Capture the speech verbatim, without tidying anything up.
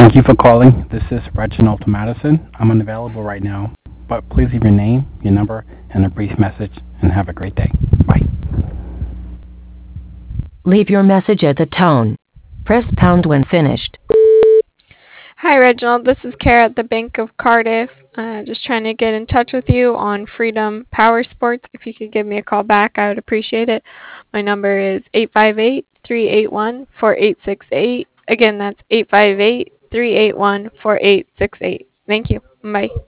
Thank you for calling. This is Reginald Madison. I'm unavailable right now, but please leave your name, your number, and a brief message, and have a great day. Bye. Leave your message at the tone. Press pound when finished. Hi, Reginald. This is Kara at the Bank of Cardiff. Uh, just trying to get in touch with you on Freedom Power Sports. If you could give me a call back, I would appreciate it. My number is eight five eight, three eight one, four eight six eight. Again, that's eight five eight, three eight one, four eight six eight. Thank you. Bye.